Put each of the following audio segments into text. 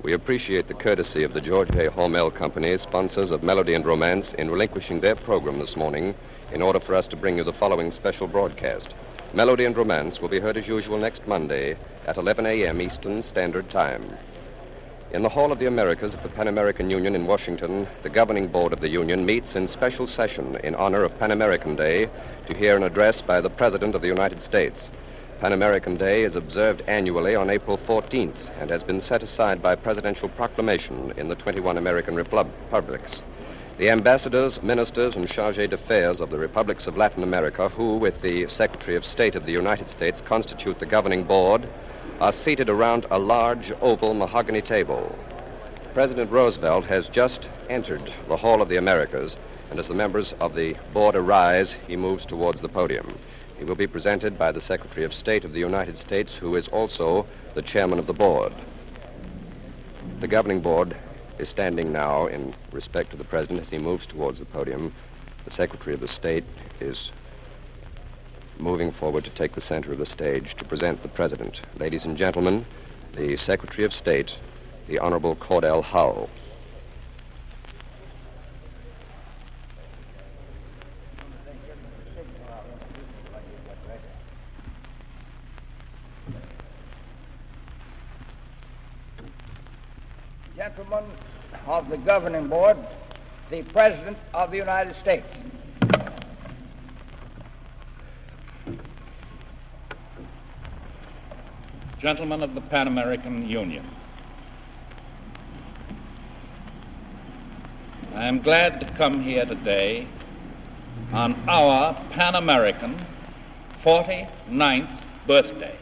We appreciate the courtesy of the George A. Hormel Company, sponsors of Melody and Romance, in relinquishing their program this morning in order for us to bring you the following special broadcast. Melody and Romance will be heard as usual next Monday at 11 a.m. Eastern Standard Time. In the Hall of the Americas of the Pan American Union in Washington, the governing board of the union meets in special session in honor of Pan American Day to hear an address by the President of the United States. Pan American Day is observed annually on April 14th and has been set aside by presidential proclamation in the 21 American republics. The ambassadors, ministers, and chargés d'affaires of the republics of Latin America, who, with the Secretary of State of the United States, constitute the governing board, are seated around a large oval mahogany table. President Roosevelt has just entered the Hall of the Americas, and as the members of the board arise, he moves towards the podium. He will be presented by the Secretary of State of the United States, who is also the chairman of the board. The governing board is standing now in respect to the president as he moves towards the podium. The Secretary of the State is moving forward to take the center of the stage to present the president. Ladies and gentlemen, the Secretary of State, the Honorable Cordell Hull. Gentlemen of the governing board, the President of the United States. Gentlemen of the Pan American Union, I am glad to come here today on our Pan American 49th birthday.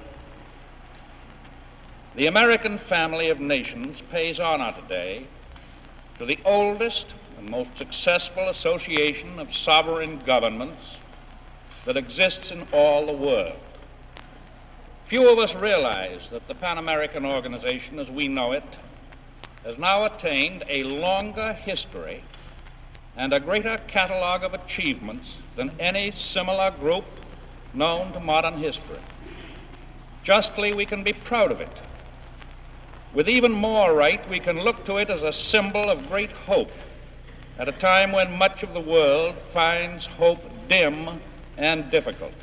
The American family of nations pays honor today to the oldest and most successful association of sovereign governments that exists in all the world. Few of us realize that the Pan American organization, as we know it, has now attained a longer history and a greater catalog of achievements than any similar group known to modern history. Justly, we can be proud of it. With even more right, we can look to it as a symbol of great hope at a time when much of the world finds hope dim and difficult.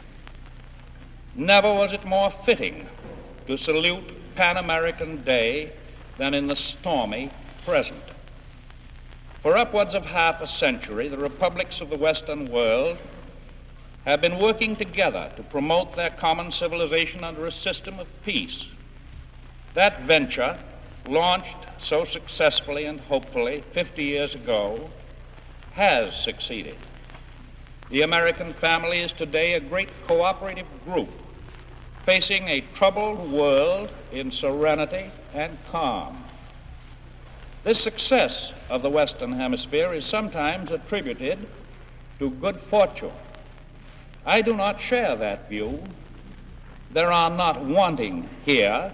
Never was it more fitting to salute Pan American Day than in the stormy present. For upwards of half a century, the republics of the Western world have been working together to promote their common civilization under a system of peace. That venture, launched so successfully and hopefully 50 years ago, has succeeded. The American family is today a great cooperative group facing a troubled world in serenity and calm. This success of the Western Hemisphere is sometimes attributed to good fortune. I do not share that view. There are not wanting here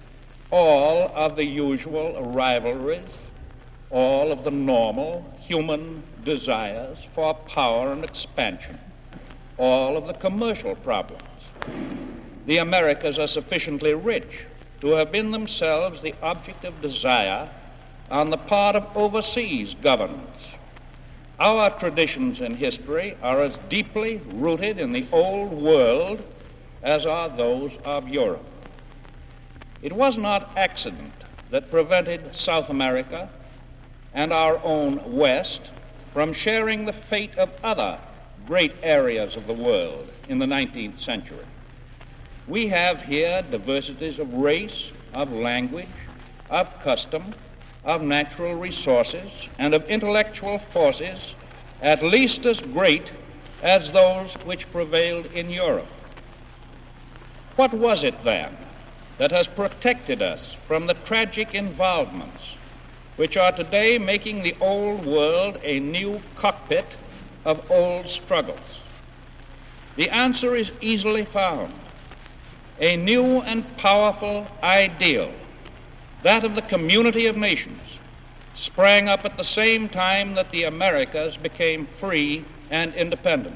all of the usual rivalries, all of the normal human desires for power and expansion, all of the commercial problems. The Americas are sufficiently rich to have been themselves the object of desire on the part of overseas governments. Our traditions in history are as deeply rooted in the old world as are those of Europe. It was not accident that prevented South America and our own West from sharing the fate of other great areas of the world in the 19th century. We have here diversities of race, of language, of custom, of natural resources, and of intellectual forces at least as great as those which prevailed in Europe. What was it then that has protected us from the tragic involvements which are today making the old world a new cockpit of old struggles? The answer is easily found. A new and powerful ideal, that of the community of nations, sprang up at the same time that the Americas became free and independent.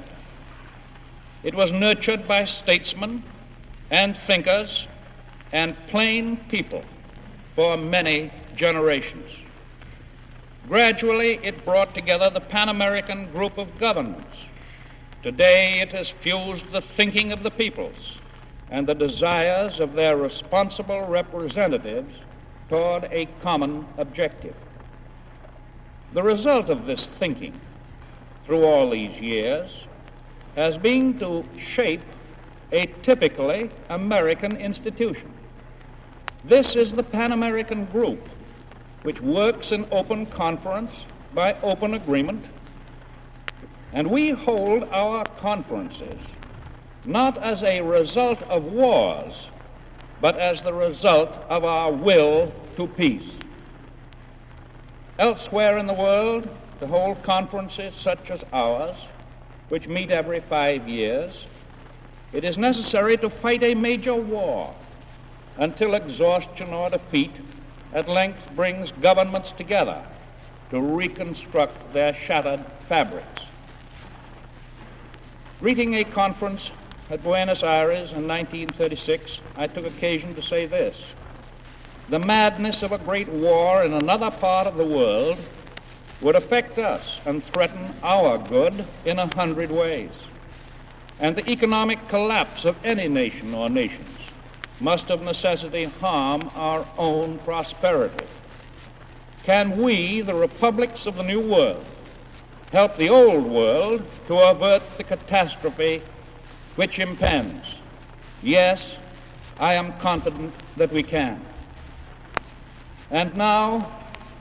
It was nurtured by statesmen and thinkers and plain people for many generations. Gradually, it brought together the Pan-American group of governments. Today, it has fused the thinking of the peoples and the desires of their responsible representatives toward a common objective. The result of this thinking through all these years has been to shape a typically American institution. This is the Pan-American group, which works in open conference by open agreement, and we hold our conferences not as a result of wars, but as the result of our will to peace. Elsewhere in the world, to hold conferences such as ours, which meet every 5 years, it is necessary to fight a major war until exhaustion or defeat at length brings governments together to reconstruct their shattered fabrics. Greeting a conference at Buenos Aires in 1936, I took occasion to say this: the madness of a great war in another part of the world would affect us and threaten our good in 100 ways. And the economic collapse of any nation or nations must of necessity harm our own prosperity. Can we, the republics of the New World, help the Old World to avert the catastrophe which impends? Yes, I am confident that we can. And now,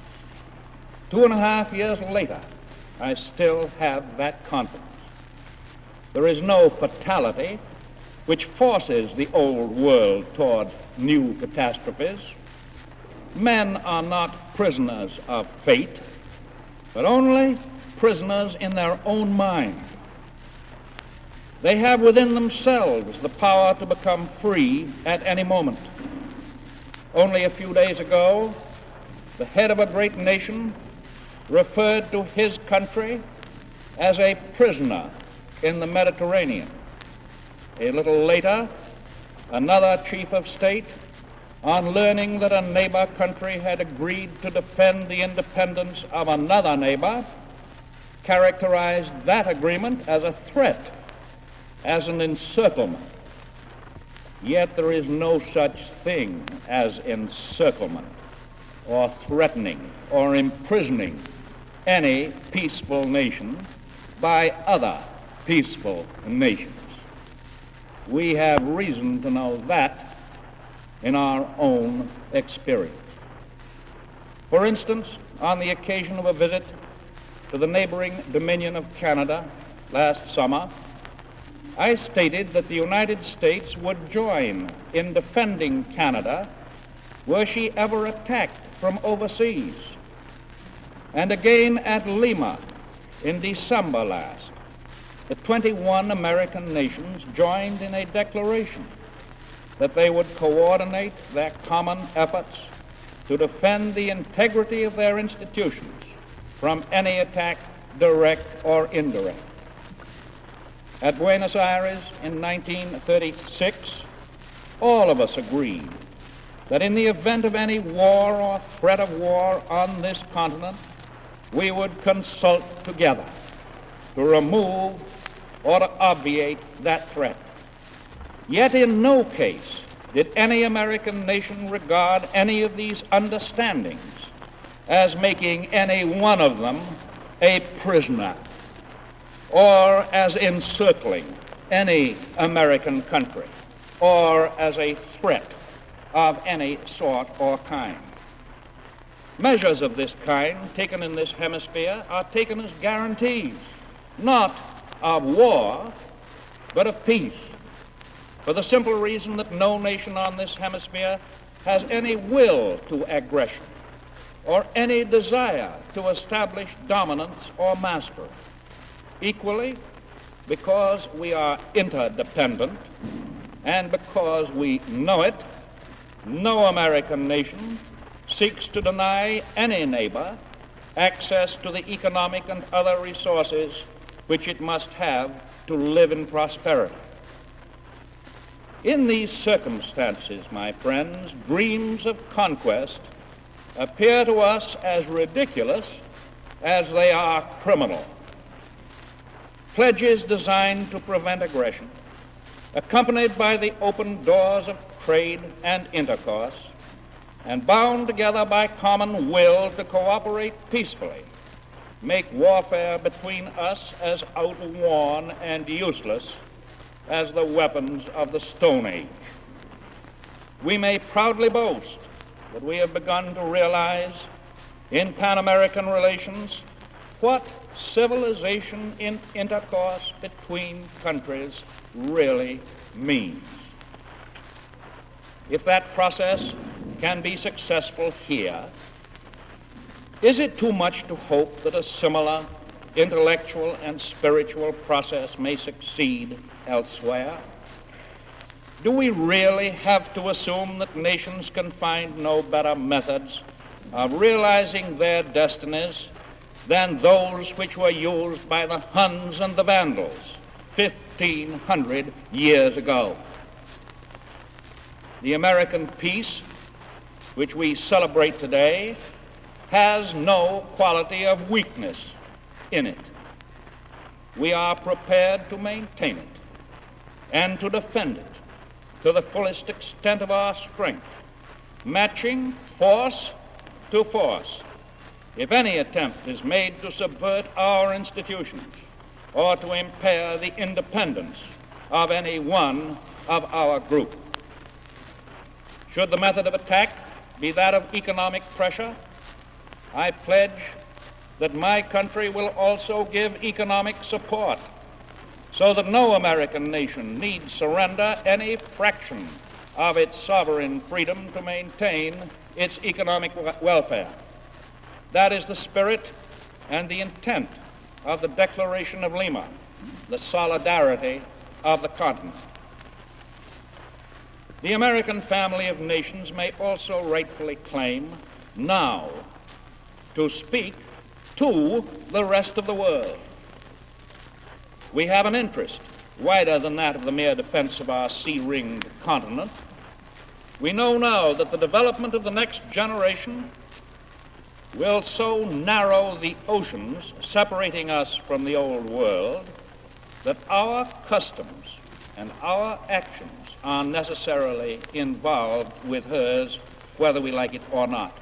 2.5 years later, I still have that confidence. There is no fatality which forces the old world toward new catastrophes. Men are not prisoners of fate, but only prisoners in their own mind. They have within themselves the power to become free at any moment. Only a few days ago, the head of a great nation referred to his country as a prisoner in the Mediterranean. A little later, another chief of state, on learning that a neighbor country had agreed to defend the independence of another neighbor, characterized that agreement as a threat, as an encirclement. Yet there is no such thing as encirclement or threatening or imprisoning any peaceful nation by other peaceful nations. We have reason to know that in our own experience. For instance, on the occasion of a visit to the neighboring Dominion of Canada last summer, I stated that the United States would join in defending Canada were she ever attacked from overseas. And again at Lima in December last, the 21 American nations joined in a declaration that they would coordinate their common efforts to defend the integrity of their institutions from any attack, direct or indirect. At Buenos Aires in 1936, all of us agreed that in the event of any war or threat of war on this continent, we would consult together to remove or to obviate that threat. Yet in no case did any American nation regard any of these understandings as making any one of them a prisoner or as encircling any American country or as a threat of any sort or kind. Measures of this kind taken in this hemisphere are taken as guarantees, not of war, but of peace, for the simple reason that no nation on this hemisphere has any will to aggression or any desire to establish dominance or mastery. Equally, because we are interdependent and because we know it, no American nation seeks to deny any neighbor access to the economic and other resources which it must have to live in prosperity. In these circumstances, my friends, dreams of conquest appear to us as ridiculous as they are criminal. Pledges designed to prevent aggression, accompanied by the open doors of trade and intercourse, and bound together by common will to cooperate peacefully, make warfare between us as outworn and useless as the weapons of the Stone Age. We may proudly boast that we have begun to realize in Pan-American relations what civilization in intercourse between countries really means. If that process can be successful here, is it too much to hope that a similar intellectual and spiritual process may succeed elsewhere? Do we really have to assume that nations can find no better methods of realizing their destinies than those which were used by the Huns and the Vandals 1,500 years ago? The American peace, which we celebrate today, has no quality of weakness in it. We are prepared to maintain it and to defend it to the fullest extent of our strength, matching force to force if any attempt is made to subvert our institutions or to impair the independence of any one of our group. Should the method of attack be that of economic pressure, I pledge that my country will also give economic support so that no American nation need surrender any fraction of its sovereign freedom to maintain its economic welfare. That is the spirit and the intent of the Declaration of Lima, the solidarity of the continent. The American family of nations may also rightfully claim now to speak to the rest of the world. We have an interest wider than that of the mere defense of our sea-ringed continent. We know now that the development of the next generation will so narrow the oceans separating us from the old world that our customs and our actions are necessarily involved with hers, whether we like it or not.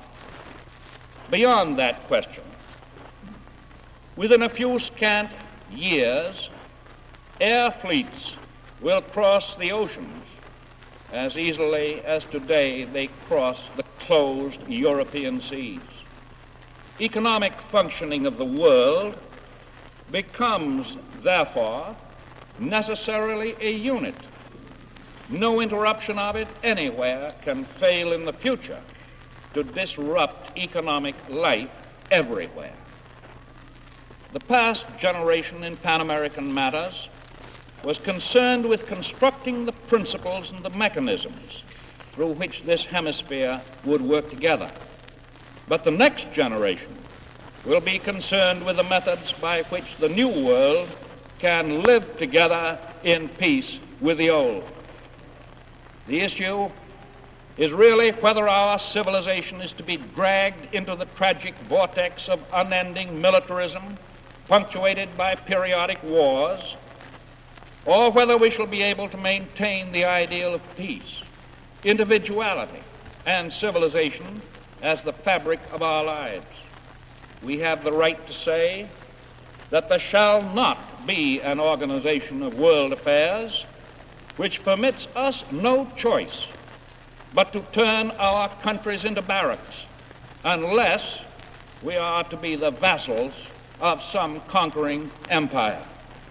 Beyond that question, within a few scant years, air fleets will cross the oceans as easily as today they cross the closed European seas. Economic functioning of the world becomes, therefore, necessarily a unit. No interruption of it anywhere can fail in the future to disrupt economic life everywhere. The past generation in Pan-American matters was concerned with constructing the principles and the mechanisms through which this hemisphere would work together. But the next generation will be concerned with the methods by which the new world can live together in peace with the old. The issue is really whether our civilization is to be dragged into the tragic vortex of unending militarism, punctuated by periodic wars, or whether we shall be able to maintain the ideal of peace, individuality, and civilization as the fabric of our lives. We have the right to say that there shall not be an organization of world affairs which permits us no choice but to turn our countries into barracks unless we are to be the vassals of some conquering empire.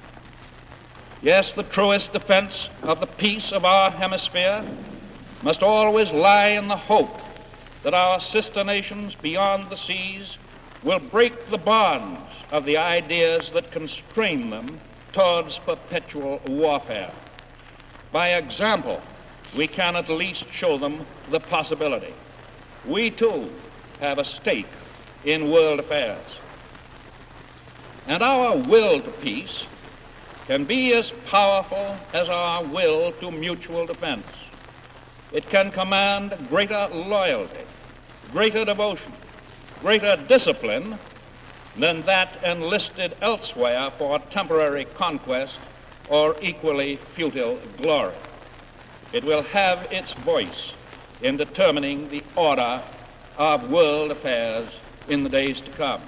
Yes, the truest defense of the peace of our hemisphere must always lie in the hope that our sister nations beyond the seas will break the bonds of the ideas that constrain them towards perpetual warfare. By example, we can at least show them the possibility. We, too, have a stake in world affairs. And our will to peace can be as powerful as our will to mutual defense. It can command greater loyalty, greater devotion, greater discipline than that enlisted elsewhere for temporary conquest or equally futile glory. It will have its voice in determining the order of world affairs in the days to come.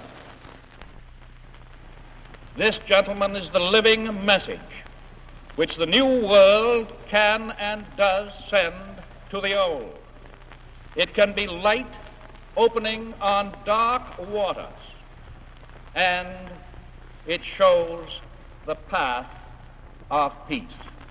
This, gentlemen, is the living message which the new world can and does send to the old. It can be light opening on dark waters, and it shows the path of peace.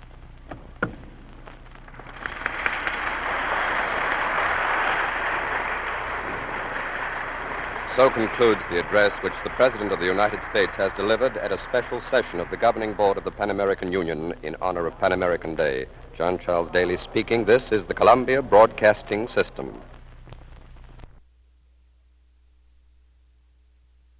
So concludes the address which the President of the United States has delivered at a special session of the Governing Board of the Pan American Union in honor of Pan American Day. John Charles Daly speaking. This is the Columbia Broadcasting System.